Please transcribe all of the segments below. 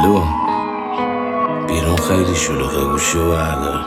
الو بیرون خیلی شلوغه، گوشی و بردار.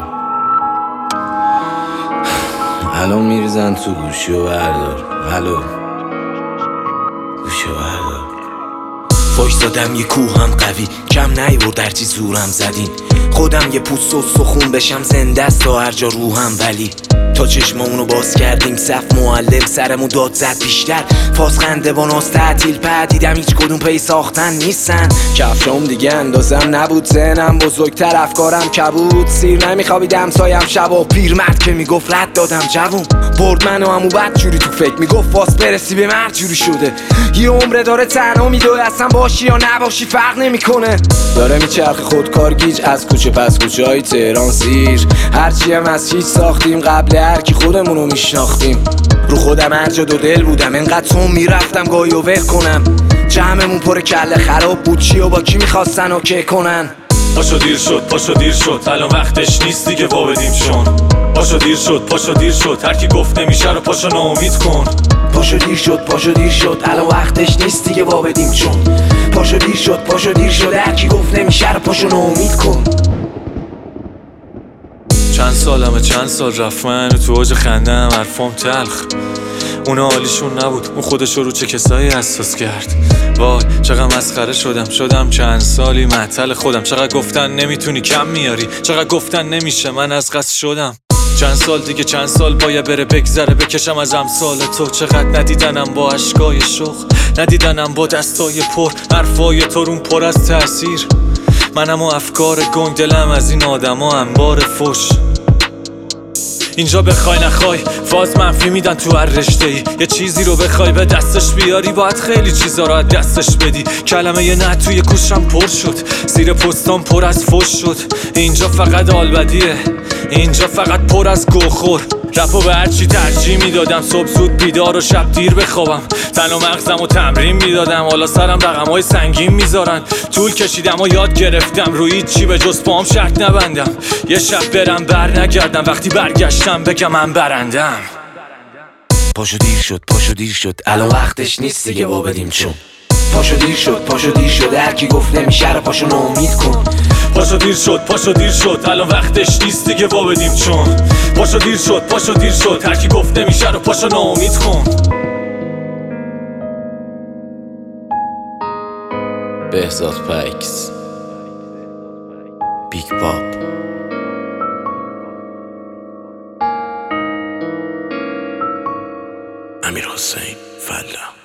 الان میریزن تو، گوشی و بردار. الو گوشی و بردار. وایسادم یه کوهم قوی، کم نیورد هرچی زورم زدین. خودم یه پوست و سخون بشم زنده است تا هر جا روحم، ولی تا چشمامونو باز کردیم صف معلم سرمون داد زد بیشتر. فاز خنده با ناز تعطیل پدیدم، هیچ کدوم پی ساختن نیستن. کفشام دیگه اندازم نبود، ذهنم بزرگتر افکارم کبود. سیر نمیخوابیدم سایم شبا، پیرمرد که میگفت رد دادم جوون. برد منو همو بد جوری تو فکر میگفت فاس برسی به مرد جوری شده. یه عمره داره تنها میدوه، اصلا باشی یا نباشی فرق نمیکنه. داره میچرخ خودکار گیج از کوچه پس کوچه های تهران سیر. هرچی هم از هیچ ساختیم قبل هرکی خودمونو میشناختیم. رو خودم هر جا دو دل بودم، انقدر تو میرفتم گاهی و ول کنم. جمعمون پر کله خراب بود، چی و با کی میخواستن اوکی کنن. پاشو دیر شد، پاشو دیر شد، الان وقتش نیست دیگه وا بدیم شون. پاشو دیر شد، پاشو دیر شد، هر کی گفت نمیشه رو پاشو ناامید کن. پاشو دیر شد، پاشو دیر شد، الان وقتش نیست دیگه وا بدیم چون. پاشو دیر شد، پاشو دیر شد، هر کی گفت نمیشه رو پاشو ناامید کن. چند سالمه، چند سال رفت من تو اوج خندم حرفام تلخ. اونا حالیشون نبود، اون خودشو رو چه کسایی اساس کرد. وای چقدر مسخره شدم چند سالی معطل خودم. چقدر گفتن نمیتونی کم میاری، چقدر گفتن نمیشه من از قصد شدم. چند سال دیگه، چند سال باید بره بگذره بکشم از امثال تو. چقدر ندیدنم با اشکای شوخ، ندیدنم با دستای پر، حرفای ترون پر از تأثیر. منم و افکار گنگ، دلم از این آدما انبار فش. اینجا بخوای نخوای فاز منفی میدن تو هر رشته‌ای. یه چیزی رو بخوای به دستش بیاری باید خیلی چیزا رو از دستش بدی. کلمه یه نه توی گوشم پر شد، زیر پستام پر از فش شد. اینجا فقط آلبدیه، اینجا فقط پر از گوخور. رپو به هرچی ترجیح میدادم، صبح زود بیدار و شب دیر بخوابم. تن و مغزم و تمرین میدادم، حالا سرم رقم‌های سنگین میذارن. طول کشیدم و یاد گرفتم روی چی به جز پام شرط نبندم. یه شب برم بر نگردم، وقتی برگشتم بگم من برندم. پاشو دیر شد، پاشو دیر شد، الان وقتش نیست دیگه وا بدیم چون. پاشو دیر شد، پاشو دیر شد، هر کی گفت نمیشه رو پاشو ناامید کن. پاشو دیر شد، پاشو دیر شد، الان وقتش نیست دیگه وا بدیم چون. پاشو دیر شد، پاشو دیر شد، هر کی گفت نمیشه رو پاشو ناامید کن. بهزاد پکس، بیگ پاپ. امیر حسین فلا.